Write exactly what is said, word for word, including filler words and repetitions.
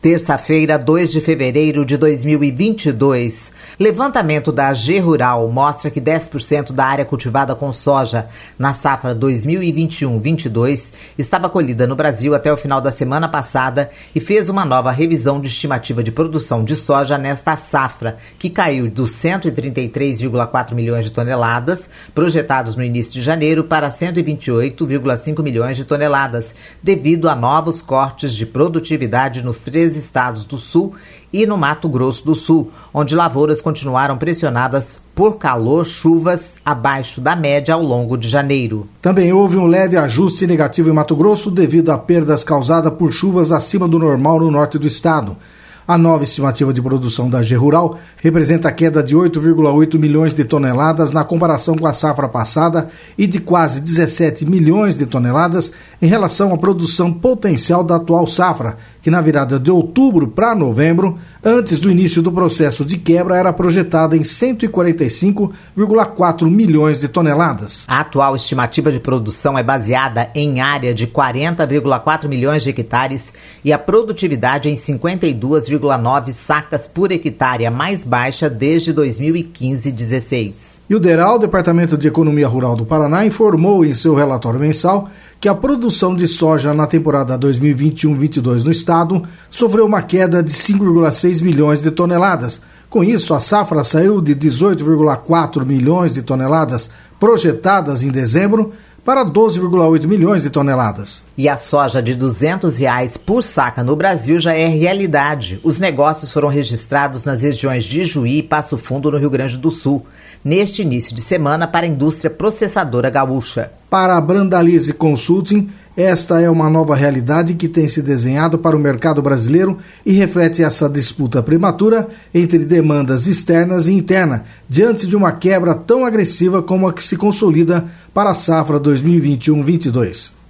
Terça-feira, dois de fevereiro de dois mil e vinte e dois. Levantamento da A G Rural mostra que dez por cento da área cultivada com soja na safra dois mil e vinte e um vinte e dois estava colhida no Brasil até o final da semana passada e fez uma nova revisão de estimativa de produção de soja nesta safra, que caiu dos cento e trinta e três vírgula quatro milhões de toneladas, projetados no início de janeiro, para cento e vinte e oito vírgula cinco milhões de toneladas, devido a novos cortes de produtividade nos três estados do Sul e no Mato Grosso do Sul, onde lavouras continuaram pressionadas por calor, chuvas abaixo da média ao longo de janeiro. Também houve um leve ajuste negativo em Mato Grosso devido a perdas causadas por chuvas acima do normal no norte do estado. A nova estimativa de produção da A G Rural representa a queda de oito vírgula oito milhões de toneladas na comparação com a safra passada e de quase dezessete milhões de toneladas em relação à produção potencial da atual safra, que na virada de outubro para novembro, antes do início do processo de quebra, era projetada em cento e quarenta e cinco vírgula quatro milhões de toneladas. A atual estimativa de produção é baseada em área de quarenta vírgula quatro milhões de hectares e a produtividade em cinquenta e duas vírgula nove sacas por hectare, a mais baixa desde dois mil e quinze dezesseis. E o DERAL, Departamento de Economia Rural do Paraná, informou em seu relatório mensal que a produção de soja na temporada dois mil e vinte e um vinte e dois no estado sofreu uma queda de cinco vírgula seis milhões de toneladas. Com isso, a safra saiu de dezoito vírgula quatro milhões de toneladas projetadas em dezembro para doze vírgula oito milhões de toneladas. E a soja de duzentos reais por saca no Brasil já é realidade. Os negócios foram registrados nas regiões de Juí e Passo Fundo, no Rio Grande do Sul, neste início de semana para a indústria processadora gaúcha. Para a Brandalize Consulting, esta é uma nova realidade que tem se desenhado para o mercado brasileiro e reflete essa disputa prematura entre demandas externas e interna, diante de uma quebra tão agressiva como a que se consolida para a safra dois mil e vinte e um vinte e dois.